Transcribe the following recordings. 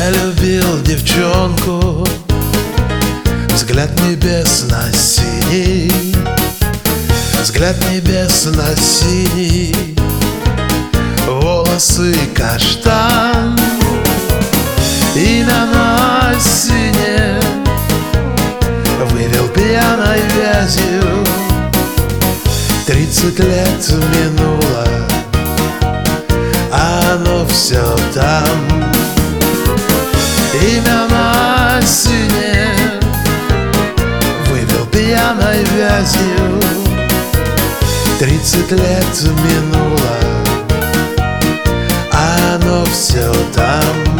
Я любил девчонку, взгляд небесно-синий, взгляд небесно-синий, волосы каштан, имя на сине вывел пьяной вязью. 30 лет минуло, а оно все там. Имя на сине вывел пьяной вязью. 30 лет минуло, а оно все там.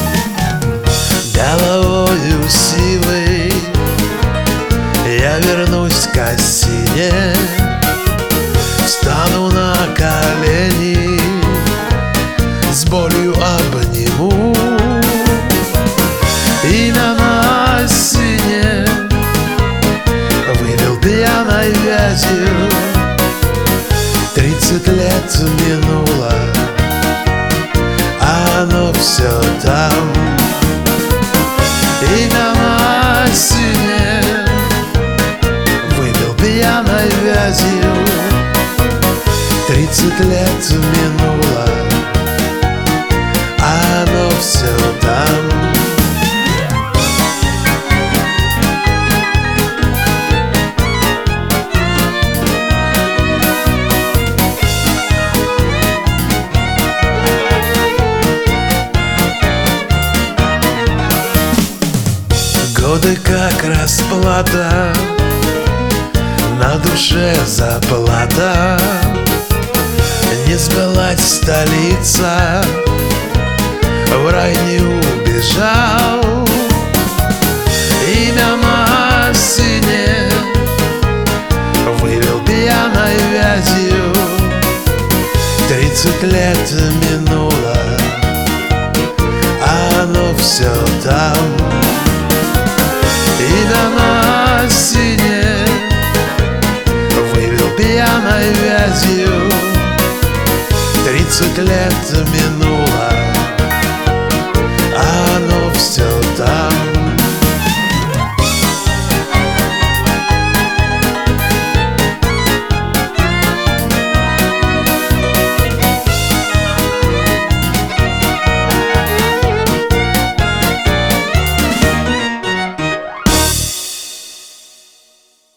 Головою силой я вернусь к осине, встану на колени, с болью обниму. Имя на сине вывел пьяной вязью. 30 лет минуло, а оно все там. Имя на сине вывел пьяной вязью. 30 лет минуло, а оно все там. Годы как расплата, на душе заплата. Не сбылась столица, в рай не убежал. Имя на сине вывел пьяной вязью. 30 лет минуло, а оно все там. Имя на сине вывел пьяной вязью. 30 лет